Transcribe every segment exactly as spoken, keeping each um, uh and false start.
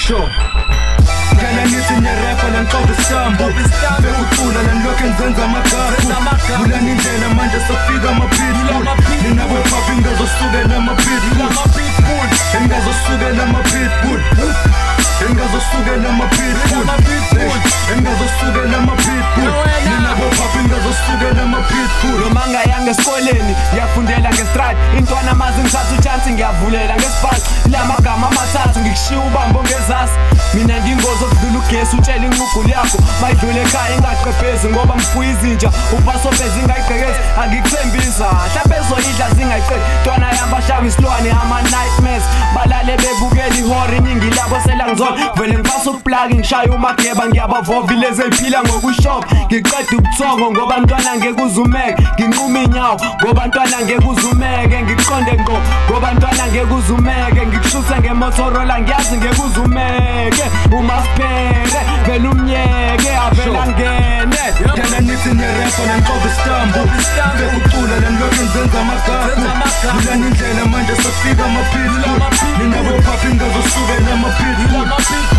Sure. Ngana nithi niyarapha nanqoba isambu bekucula nanilokhu enzenza amagagu kulani indlela manje safika ama-pitbull ninabo papa ingazosukela ama-pitbull engazosukela ama-pitbull engazosukela ama-pitbull engazosukela ama-pitbull ninabo papa ingazosukela ama-pitbull noma ngayanga esikoleni ngiyafundela ngestride intwana amazi ngithatha uchance ngiyavulela ngesipasi lamagama amathathu ngikushiya ubambo ngezasi mina ngingozi okudlula ugesi utshela inqugulu yakho mayidlule ekhaya ingaqephezi ngoba ngifuya izinja upasopezi ingayigqekezi angikuthembisa mhlawumbe ezoyidla zingayiqedi ntwana yami ashaya isilwane ama-nightmares balale bebukela ihora iningi labo selangizona vele ngipasa ukuplagi ngishaya umageba ngiyabavovile eziphila ngokushopha ngiqeda ubuthongo ngoba ntwana ngeke uzumeke nginquma inyawo ngoba ntwana ngeke uzumeke ngiqonde ngqo ngoba ntwana ngeke uzumeke ngikushuthe ngemotorola ngiyazi ngeke uzumeke umasiphere vele umnyeke avela ngene ngana nithi niyarapha nanqoba isambu bekucula nanilokhu enzenza amagagu kulani indlela manje safika ama-pitbull ninabo papa ingazosukela ama-pitbull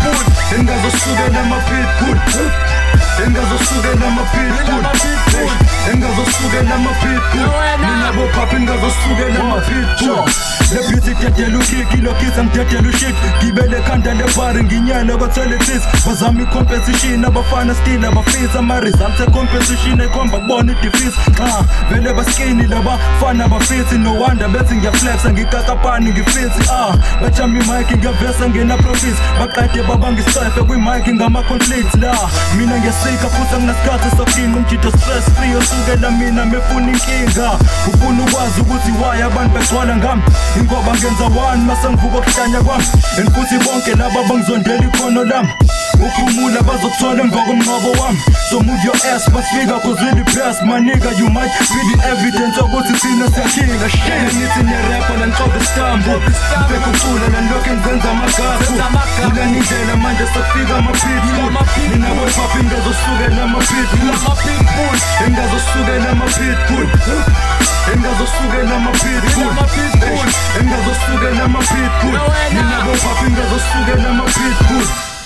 engazosukela ama-pitbull engazosukela ama-pitbull engazosukela ama-pitbull ninabo papa ingazosukela ama-pitbull lebhithi kudedela ukhiki lokhiza ngidedela ushit gibele ekhanda lebhari nginyana kwathelethisi bazama i-competition abafana still abafisa ama-results e-competition ekhomba kubona idefisi xa vele baskini labafana bafithi no wonder bethi ngiyaflexa ngikakapani ngifithi ah bajama imike ngiyavesa ngena-profits baqede babangisefe kwimike ngama-conflicts la mina ngiyasika futhi anginasikhathi sokinga umjito stress free osukela mina mefuna inkinga ufuna ukwazi ukuthi why abantu begcwala ngami ingoba ngenza one masengivuka okuhlanya kwami and futhi bonke laba bangizondela ikhono lami ukhumula bazokuthola emva komnqobo wami so move your ass basifika cause we the best my nigga you might be the evidence ukuthi thina siyakhila shit nithi niyarapha nanqoba isambu bekucula nanilokhu enzenza amagagu kulani indlela manje safika ama-pitbull ninabo papa ingazosukela ama-pitbull engazosukela ama-pitbull engazosukela ama-pitbull engazosukela ama-pitbull ninabo papa ingazosukela ama-pitbull